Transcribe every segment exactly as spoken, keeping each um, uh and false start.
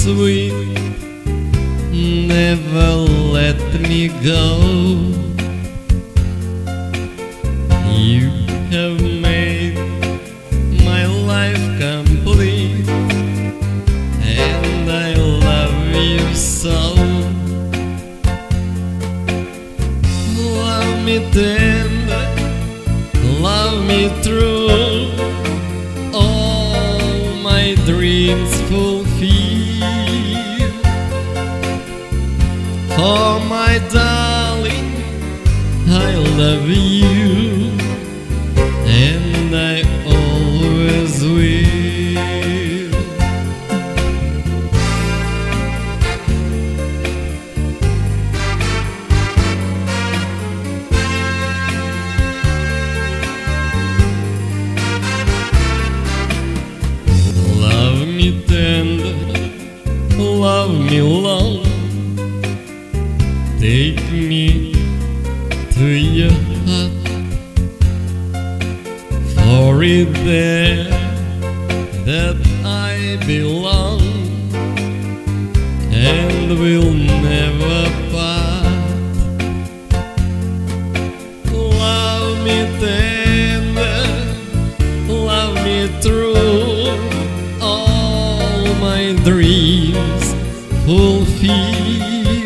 sweet, never let me go. You have made my life complete, and I love you so. Love me tender, love me true, all my dreams fulfill. For my darling, I love you, and I always will. Love me tender, love me long, take me to your heart, for it there that I belong, and will never part. Love me tender, love me true, all my dreams fulfill.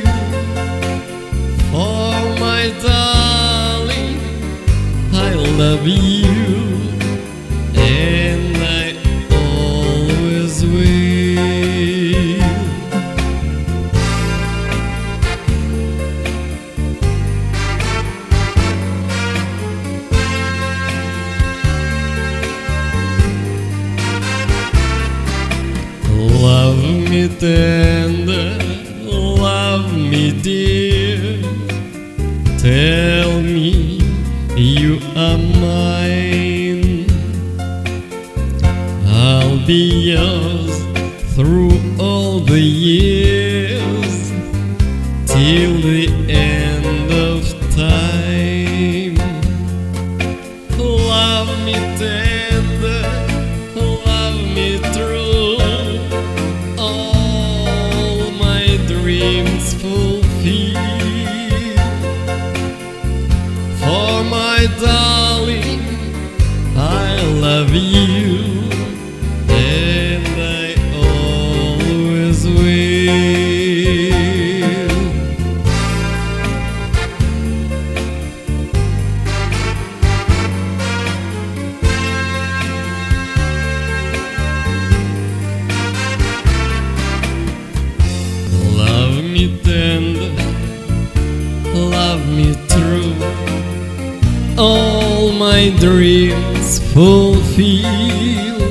For my darling, I love you, and I always will. Love me tender, love me dear, tell me you are mine. I'll be yours through all the years, till the end of time. Love me tender, love me true, all my dreams fulfill. For my darling, I love you, and I always will. Love me tender, love me true, all my dreams fulfill.